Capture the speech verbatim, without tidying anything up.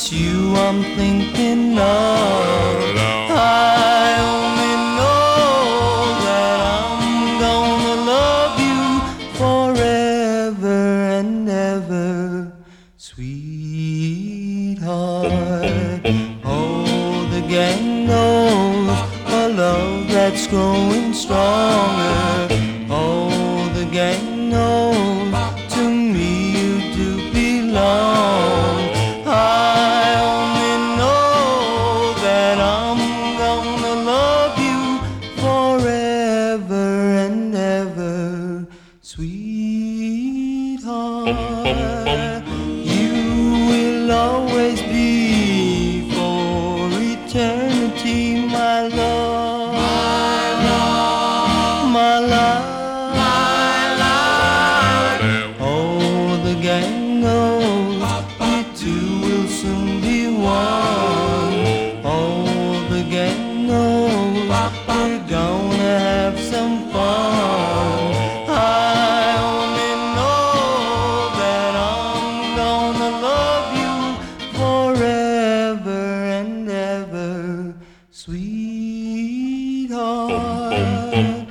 it's you I'm thinking of. I only know that I'm gonna love you forever and ever, sweetheart. Oh, the gang knows a love that's growing stronger. Oh, the gang knows to me you do belong. I only know that I'm gonna love you forever and ever, sweetheart. You will always be for eternity, my love, my love, my love. Oh, the gang knows we two will soon be one. Oh, the gang knows we're gonna have some fun. I only know that I'm gonna love you forever and ever, sweetheart.